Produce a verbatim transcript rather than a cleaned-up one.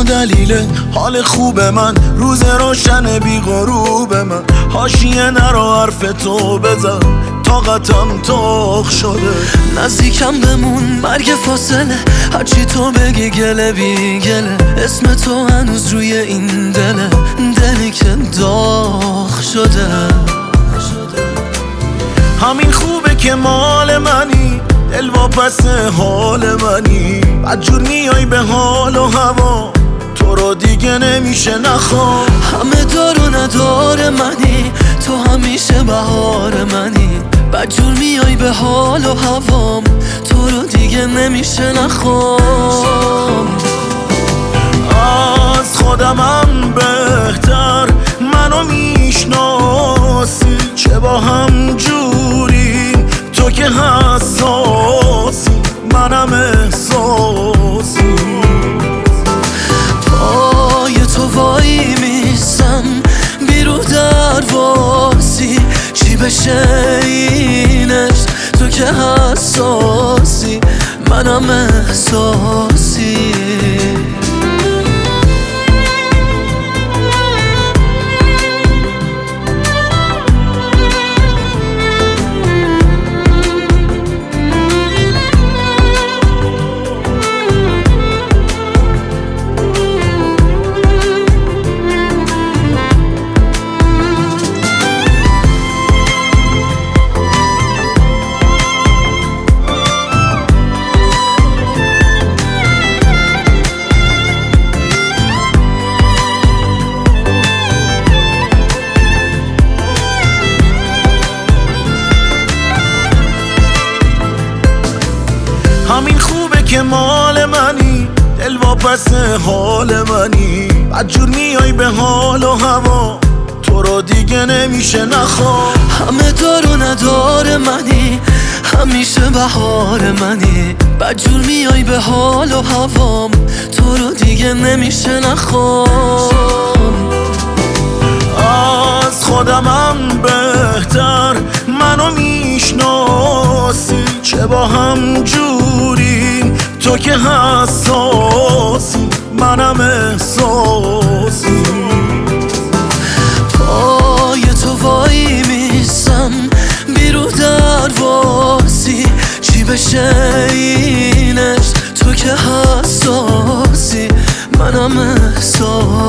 تو دلیل حال خوب من، روز روشن بی غروب من. حاشیه نرو حرف تو بزن، طاقتم تاخ شده. نزدیکم بمون مرگ فاصله، هرچی تو بگی گله بی گله. اسم تو هنوز روی این دله، دلی که داغ شده. همین خوبه که مال منی، دل واپس حال منی. بدجور میای به حال و هوا، تو رو دیگه نمیشه نخوام. همه دار و ندار منی، تو همیشه بهار منی. بدجور میای به حال و هوام، تو رو دیگه نمیشه نخوام. از خودمم بهتر منو میشناسی، چه با هم جوری تو که حساسی، منم احساسی. پای تو وای میسم بیرو درواسی، چی بشه اینش تو که حساسی، منم احساسی. همین خوبه که مال منی، دل واپس حال منی. بدجور میای به حال و هوا، تو رو دیگه نمیشه نخوام. همه دار و ندار منی، همیشه بهار منی. بدجور میای به حال و هوام، تو رو دیگه نمیشه نخوام. از خودمم بهتر منو میشناسی، چه با هم جوری تو که حساسی، منم احساسی. پای تو وای میسم بیرو درواسی، چی بشه اینش تو که حساسی، منم احساسی.